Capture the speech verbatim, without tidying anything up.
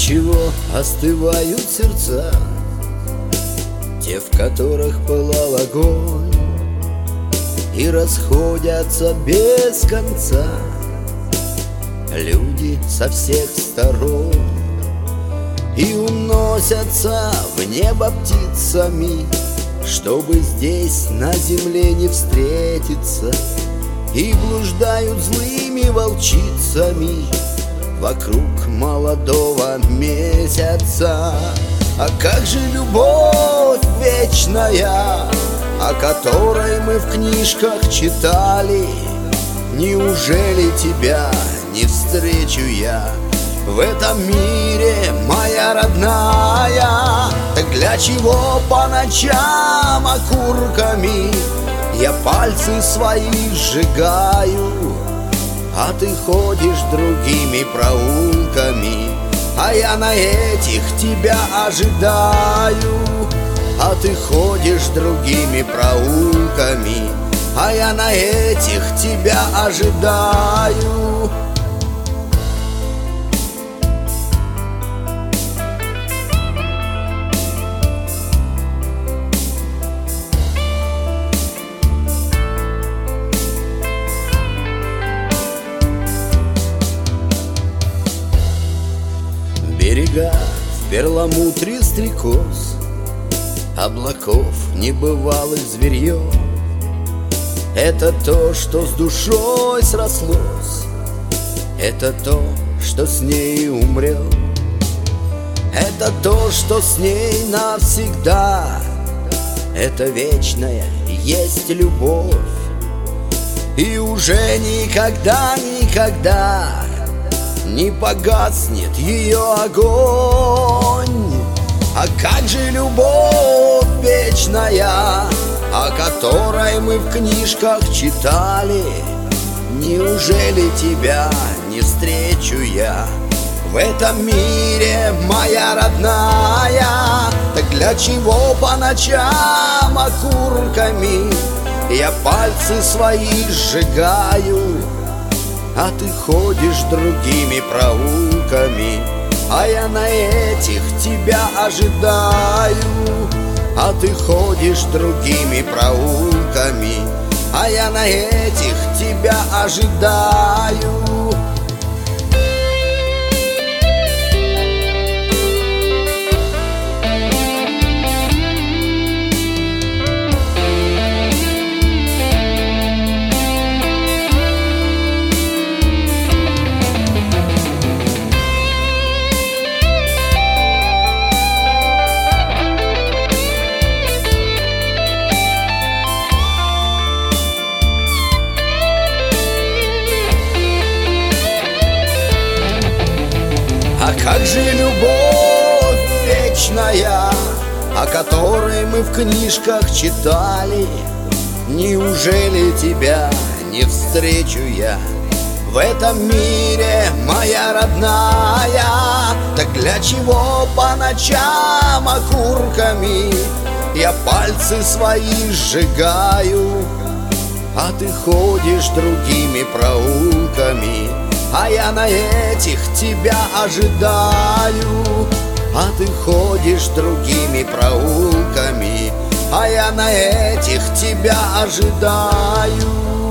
чего остывают сердца, те, в которых пылал огонь, и расходятся без конца люди со всех сторон, и уносятся в небо птицами, чтобы здесь на земле не встретиться, и блуждают злыми волчицами вокруг молодого месяца. А как же любовь вечная, о которой мы в книжках читали? Неужели тебя не встречу я в этом мире, моя родная? Так для чего по ночам окурками я пальцы свои сжигаю, а ты ходишь другими проулками, а я на этих тебя ожидаю. А ты ходишь другими проулками, а я на этих тебя ожидаю. Берега в перламутре стрекоз, облаков небывалых зверье. Это то, что с душой срослось, это то, что с ней умрет, это то, что с ней навсегда. Это вечная есть любовь, и уже никогда, никогда не погаснет ее огонь. А как же любовь вечная, о которой мы в книжках читали? Неужели тебя не встречу я в этом мире, моя родная? Так для чего по ночам окурками я пальцы свои сжигаю, а ты ходишь другими проулками, а я на этих тебя ожидаю. А ты ходишь другими проулками, а я на этих тебя ожидаю. А как же любовь вечная, о которой мы в книжках читали? Неужели тебя не встречу я в этом мире, моя родная? Так для чего по ночам окурками я пальцы свои сжигаю, а ты ходишь другими проулками, а я на этих тебя ожидаю. А ты ходишь другими проулками, а я на этих тебя ожидаю.